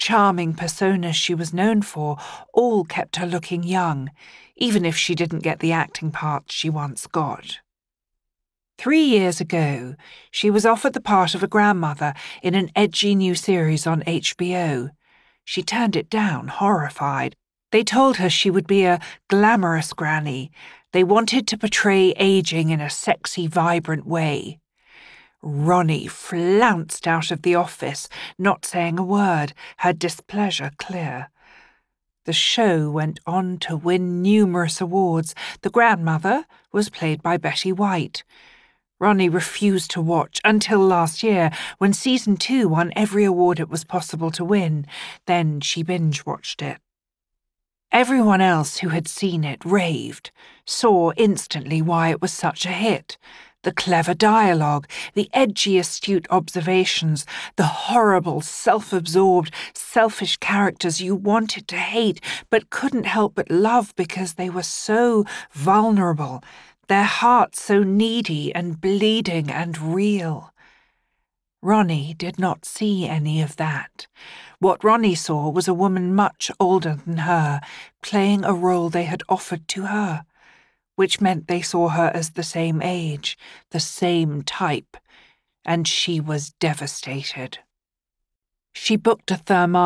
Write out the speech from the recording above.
charming personas she was known for all kept her looking young, even if she didn't get the acting parts she once got. 3 years ago, she was offered the part of a grandmother in an edgy new series on HBO. She turned it down, horrified. They told her she would be a glamorous granny. They wanted to portray aging in a sexy, vibrant way. Ronnie flounced out of the office, not saying a word, her displeasure clear. The show went on to win numerous awards. The grandmother was played by Betty White. Ronnie refused to watch until last year, when Season 2 won every award it was possible to win. Then she binge-watched it. Everyone else who had seen it raved, saw instantly why it was such a hit. The clever dialogue, the edgy, astute observations, the horrible, self-absorbed, selfish characters you wanted to hate but couldn't help but love because they were so vulnerable, their hearts so needy and bleeding and real. Ronnie did not see any of that. What Ronnie saw was a woman much older than her, playing a role they had offered to her, which meant they saw her as the same age, the same type, and she was devastated. She booked a thermal